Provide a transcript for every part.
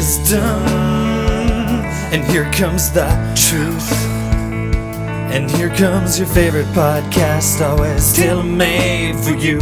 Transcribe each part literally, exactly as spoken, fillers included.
wisdom, and here comes the truth. And here comes your favorite podcast, always tailor-made for you.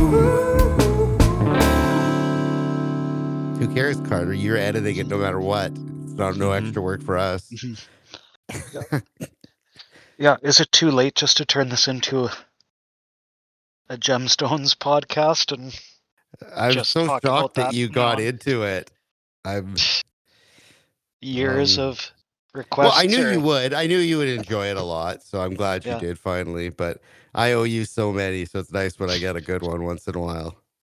Who cares, Carter? You're editing it no matter what. It's not no Mhm. extra work for us. Yeah. Yeah, is it too late just to turn this into a, a Gemstones podcast? And I'm Just so talk about shocked that that you got now. into it. I'm years Um, of requests? well. I knew or- you would. I knew you would enjoy it a lot. So I'm glad you Yeah. did finally. But I owe you so many, so it's nice when I get a good one once in a while.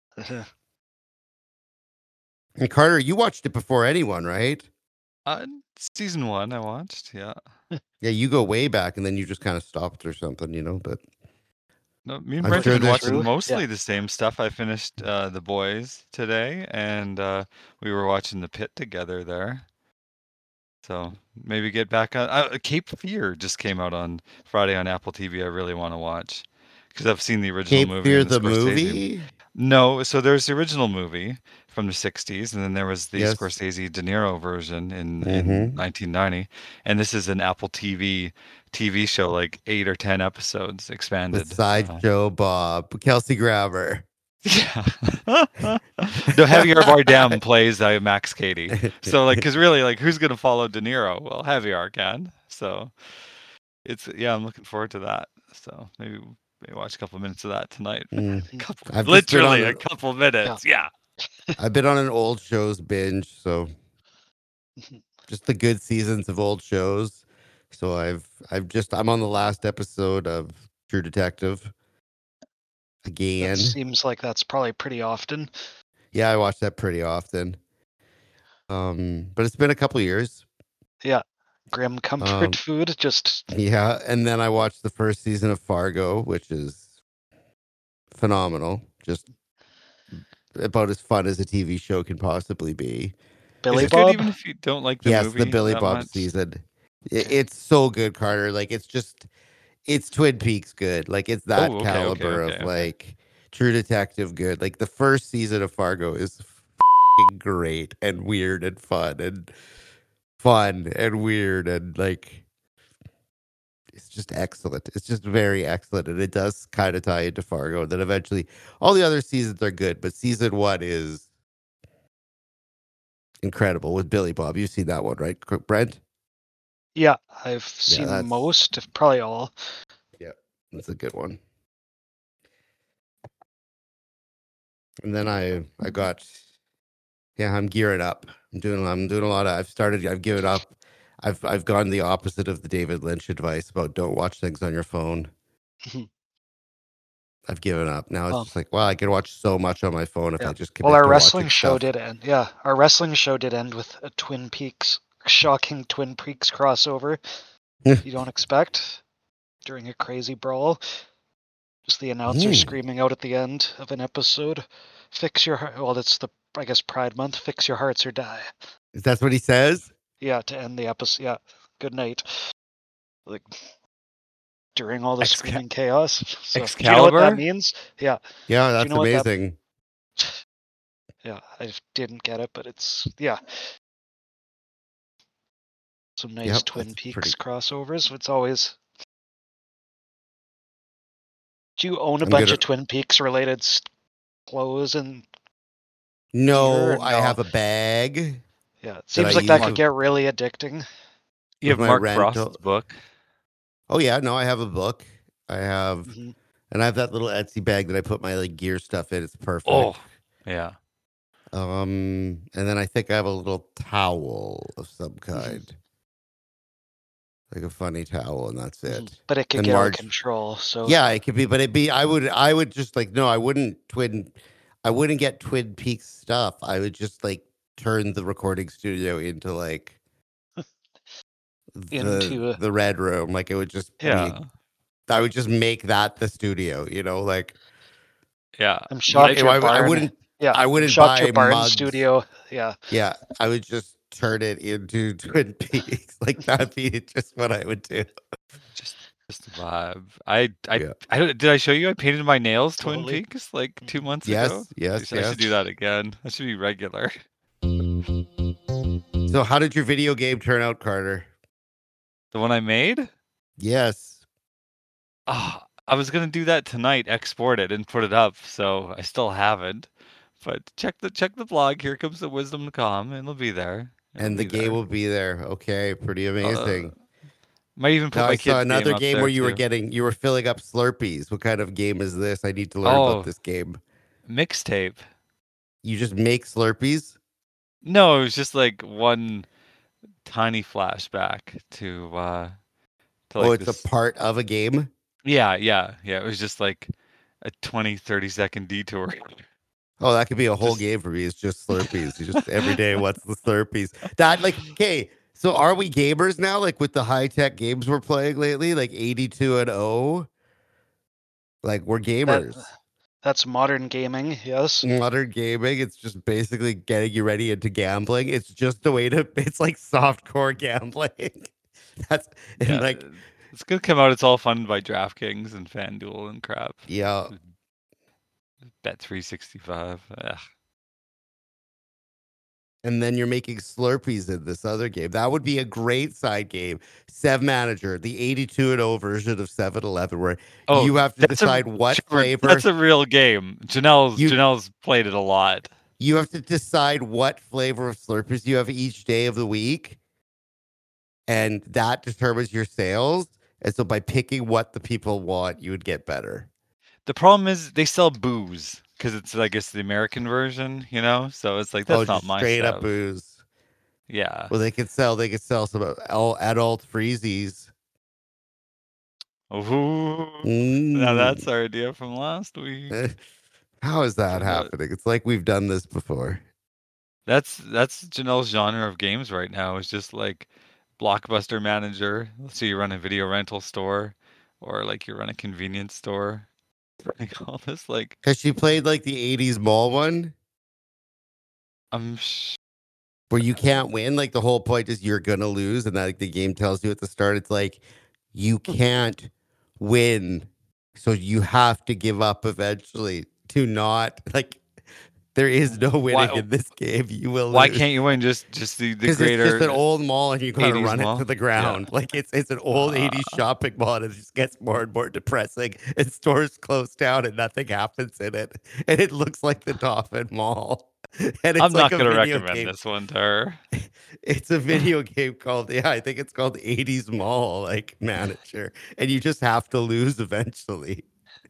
And Carter, you watched it before anyone, right? Uh, season one I watched, yeah. Yeah, you go way back, and then you just kind of stopped or something, you know. But No, me and I'm Brent sure have been there's watching some- mostly Yeah. the same stuff. I finished uh, The Boys today, and uh, we were watching The Pit together there. So maybe get back on. Uh, Cape Fear just came out on Friday on Apple T V. I really want to watch because I've seen the original Cape movie. Fear and the Scorsese- movie. No, so there's the original movie from the sixties, and then there was the Yes. Scorsese De Niro version in, in Mhm. nineteen ninety, and this is an Apple T V T V show, like eight or ten episodes expanded. With Sideshow Bob, Kelsey Grammer. Yeah. No, Javier Bardem plays uh, Max Cady. So, like, because really, like, who's gonna follow De Niro? Well, Javier can. So, it's yeah, I'm looking forward to that. So maybe maybe watch a couple minutes of that tonight. Mm. couple, I've just been literally on a an- couple minutes. Yeah. I've been on an old shows binge, so just the good seasons of old shows. So I've I've just I'm on the last episode of True Detective again. That seems like that's probably pretty often. Yeah, I watch that pretty often. Um, but it's been a couple years. Grim comfort Um, food. Just Yeah, and then I watched the first season of Fargo, which is phenomenal. Just about as fun as a T V show can possibly be. Billy Is it Bob. good even if you don't like the yes, movie? the Billy that Bob much? season. I- It's so good, Carter. Like it's just, it's Twin Peaks good. Like it's that Oh, okay, okay, caliber okay, of okay. like True Detective good. Like the first season of Fargo is f***ing great and weird and fun and fun and weird and like it's just excellent. It's just very excellent, and it does kind of tie into Fargo. And then eventually, all the other seasons are good, but season one is incredible with Billy Bob. You've seen that one, right, Brent? Yeah, I've seen that's- most, if probably all. That's a good one. And then I I got yeah, I'm gearing up. I'm doing I'm doing a lot of I've started I've given up. I've I've gone the opposite of the David Lynch advice about don't watch things on your phone. I've given up. Now it's Well- just like, wow, I can watch so much on my phone if Yeah. I just commit Well, our to wrestling watching show stuff. did end. Yeah, our wrestling show did end with a Twin Peaks, shocking Twin Peaks crossover. You don't expect during a crazy brawl. Just the announcer Hmm. screaming out at the end of an episode, "Fix your heart." Well, it's the I guess Pride Month. Fix your hearts or die. Is that what he says? Yeah, to end the episode. Yeah, good night. Like during all the Exca- screaming chaos. So, do you know what that Excalibur? means? Yeah, Yeah, that's know what that- amazing. yeah. I just didn't get it, but it's yeah. Some nice Yep, Twin that's Peaks pretty- crossovers. It's always. Do you own a I'm bunch gonna- of Twin Peaks related s- clothes and No, Sure, I no. have a bag. yeah? It seems I like that use could to- get really addicting. You have my Mark rental- Frost's book. Oh yeah, no, I have a book. I have Mhm. and I have that little Etsy bag that I put my like gear stuff in. It's perfect. Oh, yeah. Um, and then I think I have a little towel of some kind, like a funny towel, and that's it. Mhm. But it could And get out Marge- of control. So Yeah, it could be, but it'd be. I would, I would just like no, I wouldn't twin, I wouldn't get Twin Peaks stuff. I would just like turn the recording studio into like the, Into a- the red room. Like it would just Yeah. be, I would just make that the studio. You know, like Yeah. I'm shocked I, your I, barn. I wouldn't. yeah, I I'm wouldn't shocked buy your barn mugs. studio. Yeah, Yeah, I would just turn it into Twin Peaks. Like that'd be just what I would do. Just just a vibe. I I, Yeah. I don't- did I show you I painted my nails Twin Totally. Peaks like two months Yes, ago? yes, I should, I yes. should do that again. That should be regular. So, how did your video game turn out, Carter? The one I made? Yes. Oh, I was gonna do that tonight, export it and put it up, so I still haven't. But check the check the blog. Here comes the wisdom to come, and it'll be there. It'll And the be game there. will be there. Okay, pretty Uh, amazing. might even put Now, my I kids' saw another game, up game there where you were too. getting, you were filling up Slurpees. What kind of game is this? I need to learn Oh. about this game. Mixtape. You just make Slurpees? No, it was just like one tiny flashback to uh to like Oh, it's this. a part of a game? Yeah, yeah, yeah. It was just like a twenty, thirty second detour. Oh, that could be a whole Just- game for me. It's just Slurpees. You just every day, what's the Slurpees? That like, okay. So are we gamers now? Like with the high tech games we're playing lately, like eighty-two and oh. Like we're gamers. That, that's modern gaming, yes. Modern gaming. It's just basically getting you ready into gambling. It's just a way to. It's like softcore gambling. That's and yeah, like it's gonna come out. It's all funded by DraftKings and FanDuel and crap. yeah. Bet three sixty-five. Ugh. And then you're making Slurpees in this other game. That would be a great side game. Sev Manager, the eighty-two and oh version of seven eleven, where Oh, you have to that's a- decide what Trevor, flavor. That's a real game. Janelle's You- Janelle's played it a lot. You have to decide what flavor of Slurpees you have each day of the week. And that determines your sales. And so by picking what the people want, you would get better. The problem is they sell booze because it's I guess the American version, you know. So it's like that's oh, not just my straight stuff. up booze. Yeah. Well, they could sell. They could sell some all adult freezies. Ooh. Mm. Now that's our idea from last week. How is that But- happening? It's like we've done this before. That's that's Janelle's genre of games right now. It's just like Blockbuster Manager. So you run a video rental store, or like you run a convenience store. Like all this, like Has she played like the eighties mall one I'm. Sh- where you can't win? Like the whole point is you're gonna lose, and that like, the game tells you at the start. It's like you can't win, so you have to give up eventually to not like. There is no winning Why- in this game. You will. Why lose. can't you win? Just just the the Because greater. it's just an old mall and you gotta eighties run mall? it to the ground. Like it's it's an old eighties shopping mall and it just gets more and more depressing. And stores close down and nothing happens in it. And it looks like the Dauphin Mall. And it's I'm like not a going to video recommend game. this one to her. It's a video game called yeah, I think it's called eighties Mall like Manager. And you just have to lose eventually.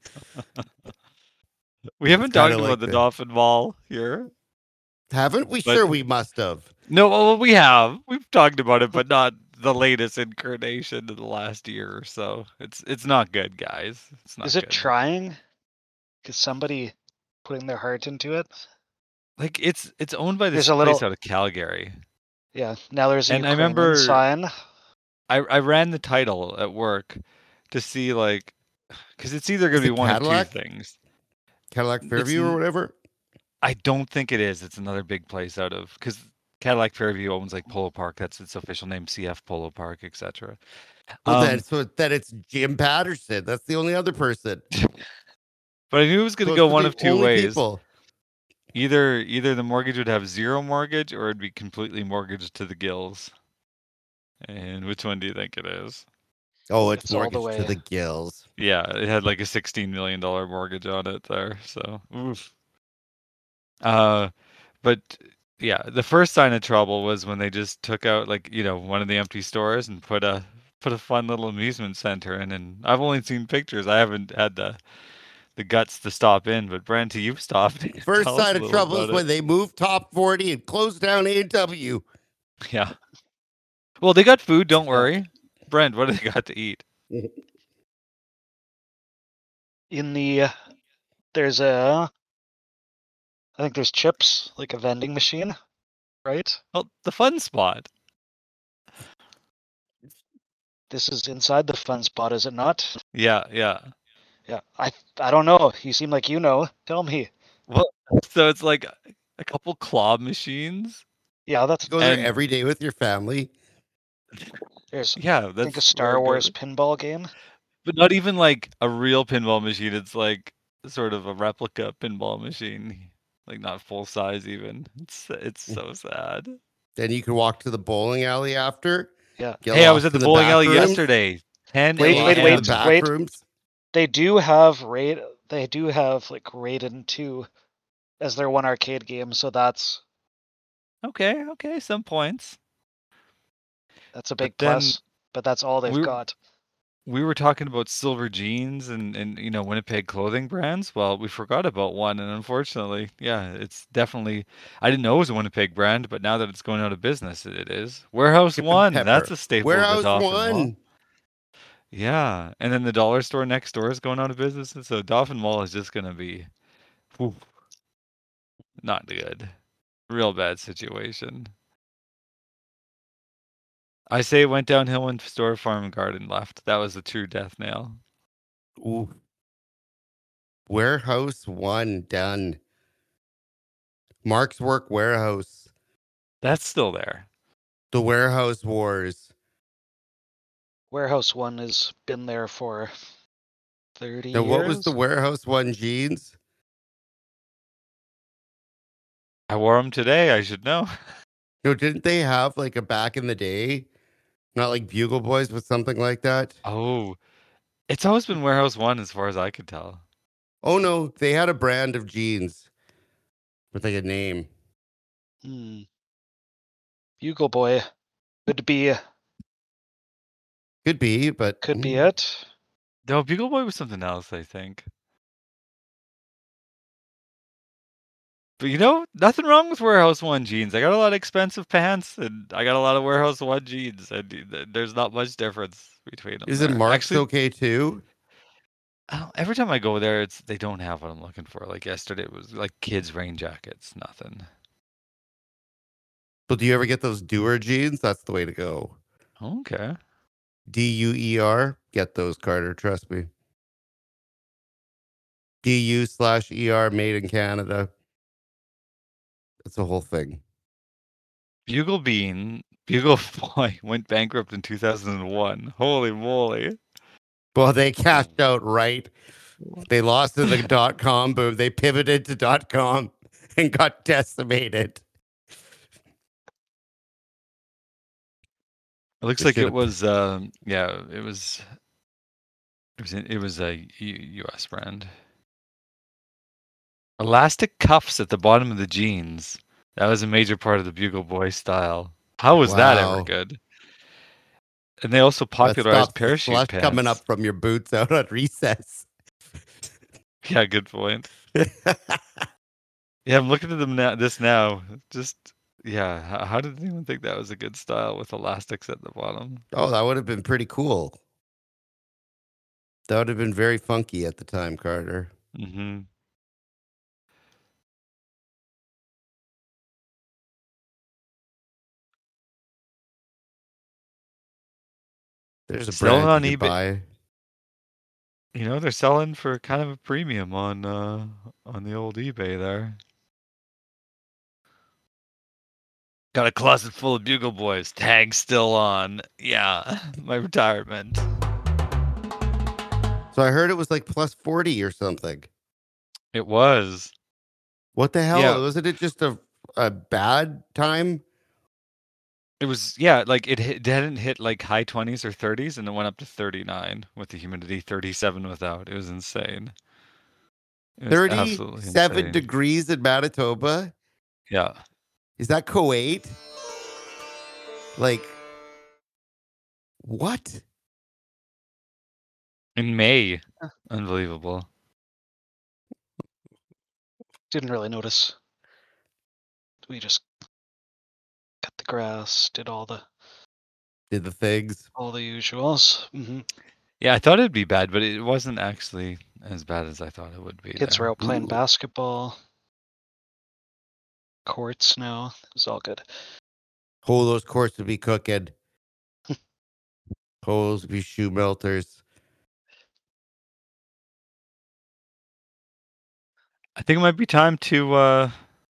We haven't It's kinda talked about like the the- Dolphin Mall here. Haven't we? But- Sure we must have. No, well, we have. We've talked about it, but not the latest incarnation in the last year or so. It's it's not good, guys. It's not Is it good. trying? Is somebody putting their heart into it? Like it's it's owned by this There's a place little- out of Calgary. Yeah. Now there's a And I Ukrainian remember- sign. I I ran the title at work to see like because it's either going Is to be it one Cadillac? of two things. Cadillac Fairview or n- whatever. I don't think it is. It's another big place out of because Cadillac Fairview owns like Polo Park. That's its official name, C F Polo Park, et cetera. Well, Um, then, so then it's Jim Patterson. That's the only other person. but I knew it was going to Those go are one the of two only ways. people. Either either the mortgage would have zero mortgage or it'd be completely mortgaged to the gills. And which one do you think it is? Oh, it's, It's all the mortgaged to way. the gills. Yeah, it had like a sixteen million dollar mortgage on it there. So, oof. Uh, but yeah, the first sign of trouble was when they just took out like you know one of the empty stores and put a put a fun little amusement center in. And I've only seen pictures. I haven't had the the guts to stop in. But Brent, you've stopped. First Tell us sign a of little trouble is about when it. they moved Top forty and closed down A and W. Yeah. Well, they got food. Don't Yeah. worry, Brent. What do they got to eat? In the there's a I think there's chips, like a vending machine, right? Well, the fun spot. This is inside the fun spot, is it not? Yeah, yeah. Yeah. I I don't know. You seem like you know. Tell me. Well, so it's like a couple claw machines. Yeah, that's Go there And- every day with your family. there's Yeah, I that's think a where Star I Wars go. pinball game. But not even like a real pinball machine. It's like sort of a replica pinball machine, like not full size even. It's it's so sad. Then you could walk to the bowling alley after. Yeah. Get Hey, I lost was at the in bowling alley back rooms, yesterday. ten Wait, get wait, lost in a.m. the wait, back wait. rooms. They do have raid. They do have like Raiden two as their one arcade game, so that's Okay, okay, some points. that's a big But then plus. But that's all they've we- got. We were talking about silver jeans and, and you know Winnipeg clothing brands. Well, we forgot about one, and unfortunately, yeah, it's definitely. I didn't know it was a Winnipeg brand, but now that it's going out of business, it is. Warehouse Chip and One, Pepper. that's a staple Warehouse of the Dauphin Mall. One. Yeah, and then the dollar store next door is going out of business, and so Dauphin Mall is just going to be, whew, not good, real bad situation. I say it went downhill when Store Farm and Garden left. That was a true death nail. Ooh. Warehouse One done. Mark's Work Warehouse. That's still there. The Warehouse Wars. Warehouse One has been there for thirty Now, years. what was the Warehouse One jeans? I wore them today. I should know. No, didn't they have like a back in the day? Not like Bugle Boys, but something like that. Oh, it's always been Warehouse One as far as I could tell. Oh no, they had a brand of jeans with like a name. Hmm. Bugle Boy could be Could be, but could be mm, it. No, Bugle Boy was something else, I think. But you know, nothing wrong with Warehouse One jeans. I got a lot of expensive pants, and I got a lot of Warehouse One jeans, and th- there's not much difference between them. Is it there. Mark's Actually, okay too? I don't- every time I go there, it's they don't have what I'm looking for. Like yesterday, it was like kids' rain jackets, nothing. But do you ever get those Doer jeans? That's the way to go. Okay. D U E R. Get those, Carter. Trust me. D U slash E R made in Canada. That's the whole thing. Bugle Bean, Bugle Boy went bankrupt in two thousand one. Holy moly. Well, they cashed out right. They lost in the dot com boom. They pivoted to dot com and got decimated. It looks They like it should've- was, um, yeah, it was, it was, it was a U- U.S. brand. Elastic cuffs at the bottom of the jeans. That was a major part of the Bugle Boy style. How was that ever Wow. good? And they also That popularized stops the parachute slush pants. coming up from your boots out on recess. Yeah, good point. Yeah, I'm looking at them now. This now, just yeah. How, how did anyone think that was a good style with elastics at the bottom? Oh, that would have been pretty cool. That would have been very funky at the time, Carter. Mm-hmm. There's a Selling brand on you could eBay. buy. You know, they're selling for kind of a premium on uh, on the old eBay there. Got a closet full of Bugle Boys. Tag still on. Yeah, my retirement. So I heard it was like plus forty or something. It was. What the hell? Yeah. Wasn't it just a, a bad time? It was, yeah, like it, hit, it hadn't hit like high twenties or thirties, and it went up to thirty-nine with the humidity, thirty-seven without. It was insane. It was absolutely thirty-seven insane. degrees in Manitoba? Yeah. Is that Kuwait? Like, what? In May. Unbelievable. Didn't really notice. We just cut the grass, did all the Did the things? all the usuals. hmm Yeah, I thought it'd be bad, but it wasn't actually as bad as I thought it would be. Kids there. were out playing Ooh. basketball. Courts now. It was all good. Oh, those courts would be cooking. Holes would be shoe melters. I think it might be time to uh,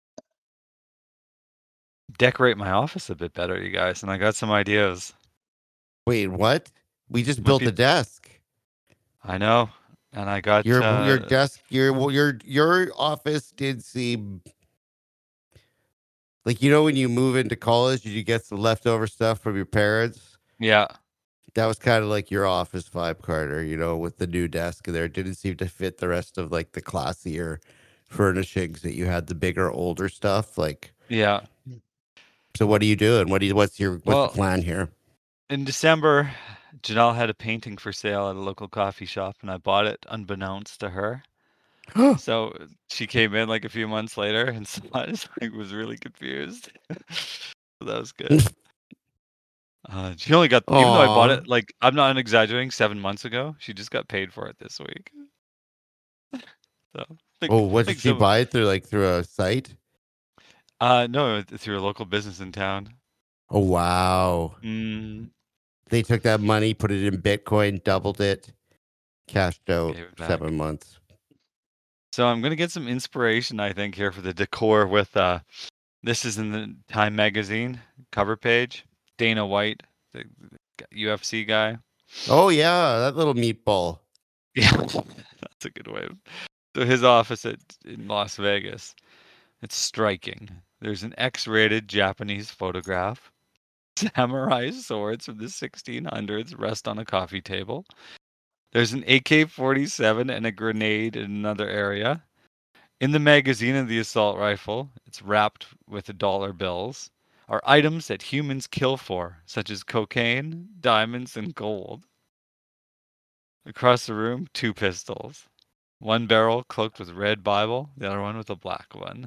decorate my office a bit better, you guys, and I got some ideas. Wait, what? We just Might built be- the desk. I know, and I got Your uh, your desk, your well, your your office did seem Like, you know, when you move into college, you get some leftover stuff from your parents. Yeah. That was kind of like your office vibe, Carter, you know, with the new desk there. It didn't seem to fit the rest of like the classier furnishings that you had, the bigger, older stuff. Like, Yeah. so what are you doing? What do you, what's your, what's Well, the plan here? In December, Janelle had a painting for sale at a local coffee shop, and I bought it unbeknownst to her. So she came in like a few months later and saw it, and was really confused. So that was good. Uh, she only got, even though I bought Aw. it, like, I'm not exaggerating, seven months ago, she just got paid for it this week. So, think, Oh, what did think she some- buy it through? Like through a site? Uh, no, through a local business in town. Oh, wow. Mm, They took that money, put it in Bitcoin, doubled it, cashed out Gave it back. seven months. So I'm gonna get some inspiration, I think, here for the decor with uh this is in the Time magazine cover page. Dana White, the U F C guy. Oh, yeah, that little meatball. Yeah, that's a good way. So his office at in Las Vegas. It's striking. There's an X-rated Japanese photograph. Samurai swords from the sixteen hundreds rest on a coffee table. There's an A K forty-seven and a grenade in another area. In the magazine of the assault rifle, it's wrapped with dollar bills, are items that humans kill for, such as cocaine, diamonds, and gold. Across the room, two pistols. One barrel cloaked with red Bible, the other one with a black one.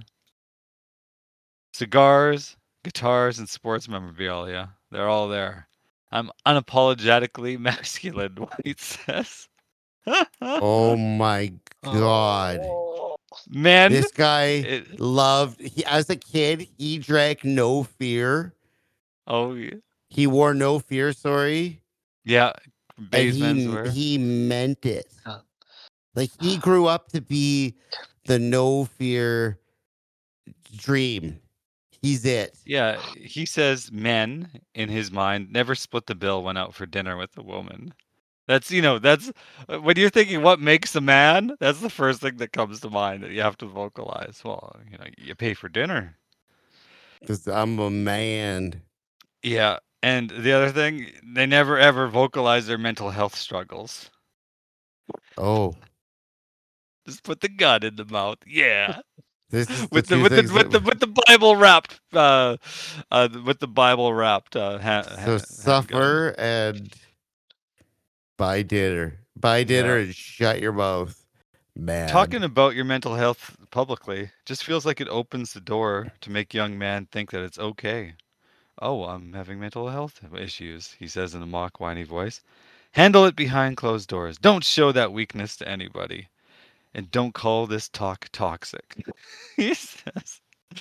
Cigars, guitars, and sports memorabilia. They're all there. I'm unapologetically masculine, White says. Oh, my God. Oh. Man, This guy it- loved, he, as a kid, he drank No Fear. oh yeah, He wore No Fear, sorry. yeah. And Base he, menswear. he meant it. Huh. Like, he grew up to be the No Fear dream. He's it. Yeah, he says men, in his mind, never split the bill, went out for dinner with a woman. That's, you know, that's when you're thinking what makes a man, that's the first thing that comes to mind that you have to vocalize. Well, you know, you pay for dinner. Because I'm a man. Yeah, and the other thing, they never ever vocalize their mental health struggles. Oh, Just put the gun in the mouth. Yeah. this is with the the two with the things with the that- with the Bible wrapped uh uh with the Bible wrapped uh ha- so ha- handgun. suffer and buy dinner. Buy dinner Yeah. and shut your mouth. Man. Talking about your mental health publicly just feels like it opens the door to make young men think that it's okay. Oh, I'm having mental health issues, he says in a mock whiny voice. Handle it behind closed doors. Don't show that weakness to anybody. And don't call this talk toxic. He says.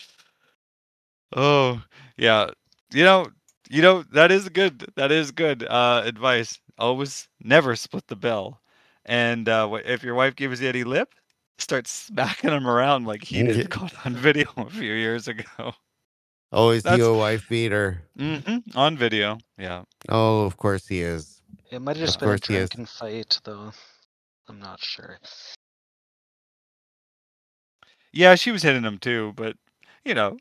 Oh, yeah. You know, you know, that is good. That is good uh, advice. Always never split the bill. And uh, wh- if your wife gives you any lip, start smacking him around like he did caught on video a few years ago. Oh, is he That's- a wife beater? hmm On video. Yeah. Oh, of course he is. It might have just Of been a course he is. drinking fight, though. I'm not sure. Yeah, she was hitting him too, but, you know.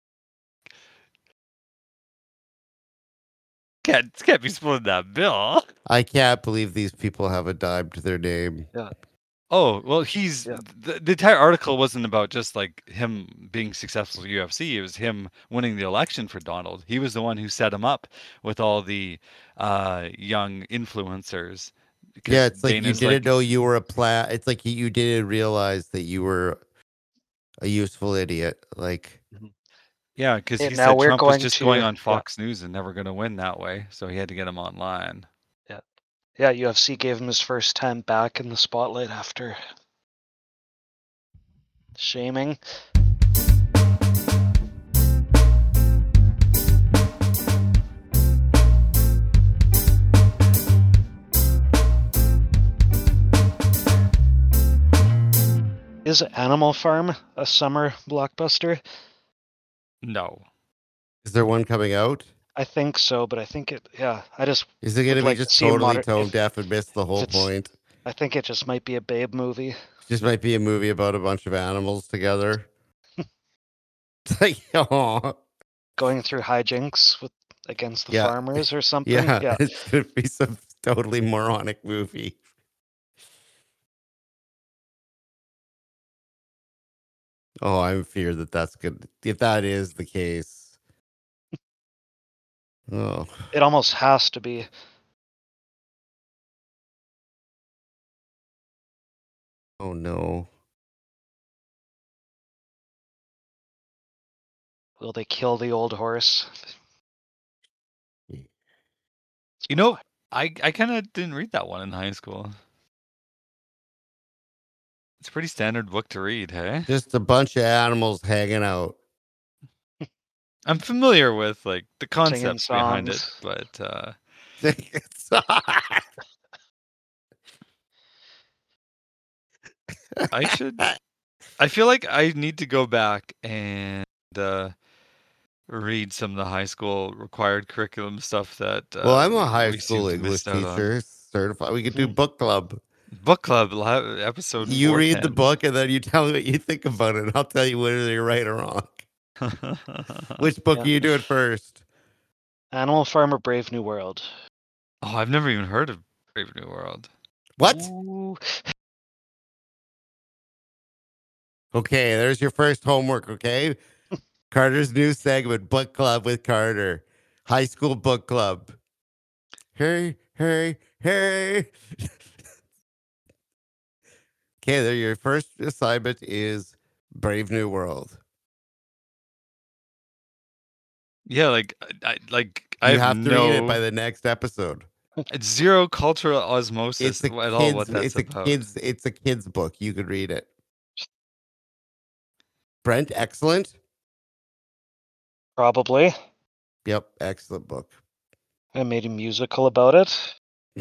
Can't, can't be splitting that bill. I can't believe these people have a dime to their name. Oh, well, he's Yeah. the, the entire article wasn't about just like him being successful at U F C. It was him winning the election for Donald. He was the one who set him up with all the uh, young influencers. because Yeah, it's like you Dana's didn't like, know you were a pla. It's like you, you didn't realize that you were a useful idiot. Like, yeah, because Hey, he now said we're Trump was going just to- going on yeah. Fox News and never going to win that way, so he had to get him online. Yeah, U F C gave him his first time back in the spotlight after shaming. Is Animal Farm a summer blockbuster? No. is there one coming out? I think so, but I think it. Yeah, I just. Is it going to Would be like to just see a totally moder- tone if- deaf and miss the whole it's- point? I think it just might be a Babe movie. Just might be a movie about a bunch of animals together. It's like, oh, Going through hijinks with against the Yeah. farmers or something. yeah, Yeah. it's gonna be some totally moronic movie. Oh, I'm fear that that's good. If that is the case, oh, It almost has to be. oh no. Will they kill the old horse? You know, I I kind of didn't read that one in high school. It's a pretty standard book to read, hey? Just a bunch of animals hanging out. I'm familiar with like the Singing concepts behind it, songs. but uh, I should. I feel like I need to go back and uh, read some of the high school required curriculum stuff that. Uh, Well, I'm a we- high we seem school to English missed out on. teacher, certified. We could do book club. Book club li- episode. You read the four book and then you tell me what you think about it. And I'll tell you whether you're right or wrong. ten. Which book Yeah. are you doing first? Animal Farmer Brave New World. Oh, I've never even heard of Brave New World. What? Ooh. Okay, there's your first homework, okay? Carter's new segment, Book Club with Carter. High school book club. Hey, hey, hey. Okay, there your first assignment is Brave New World. Yeah, like I like I You have, have to no read it by the next episode. it's zero cultural osmosis It's a at all what kids, that's it's a about. kids, it's a kids book. You could read it. Brent, excellent. Probably. Yep, excellent book. I made a musical about it.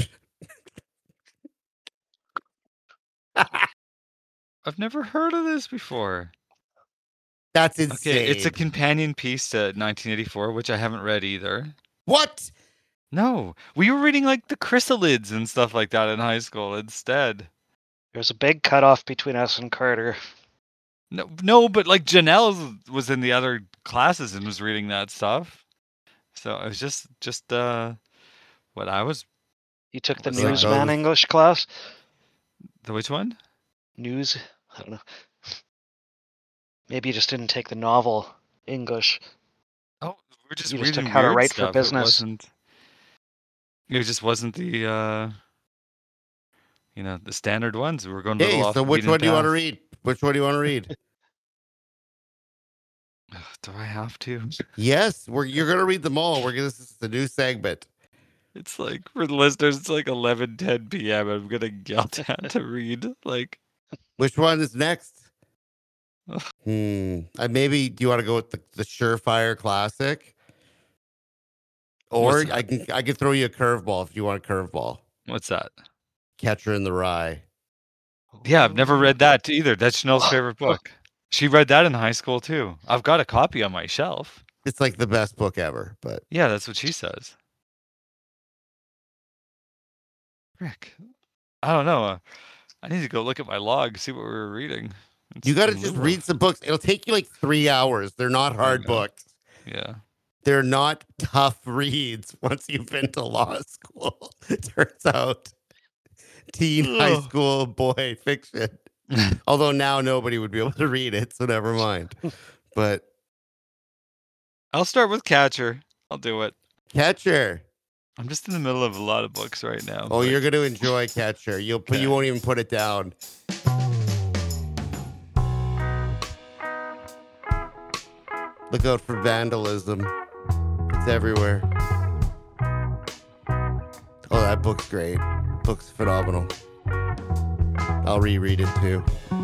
I've never heard of this before. That's insane. Okay, it's a companion piece to nineteen eighty-four, which I haven't read either. What? No, we were reading like the Chrysalids and stuff like that in high school instead. There's a big cutoff between us and Carter. No, no, but like Janelle was in the other classes and was reading that stuff. So it was just, just uh, what I was. You took the What's that? newsman English class? The which one? News? I don't know. Maybe you just didn't take the novel English. Oh, we're just You just reading took How to weird Write for stuff. Business. It wasn't. It just wasn't the, uh, you know, the standard ones. We were going. a Hey, little off so the which beaten one do you want to path. read? Which one do you want to read? Ugh, do I have to? Yes, we're you're gonna read them all. We're gonna this is the new segment. It's like for the listeners, it's like eleven ten p.m. I'm getting yelled at to read. Like, Which one is next? Ugh. Hmm. Uh, maybe do you want to go with the, the Surefire Classic? Or What's that? I can I can throw you a curveball if you want a curveball. what's that? Catcher in the Rye. Yeah, I've never read that either. That's Chanel's favorite book. She read that in high school too. I've got a copy on my shelf. It's like the best book ever, but Yeah, that's what she says. Rick, I don't know. Uh, I need to go look at my log, see what we were reading. It's you got to a just little- read some books. It'll take you like three hours. They're not hard know. books. Yeah. They're not tough reads once you've been to law school. It turns out teen high Ugh. school boy fiction. Although now nobody would be able to read it, so never mind. But I'll start with Catcher. I'll do it. Catcher. I'm just in the middle of a lot of books right now. Oh, but- you're going to enjoy Catcher. You'll put, you Okay. won't even put it down. Look out for vandalism. It's everywhere. Oh, that book's great. Book's phenomenal. I'll reread it too.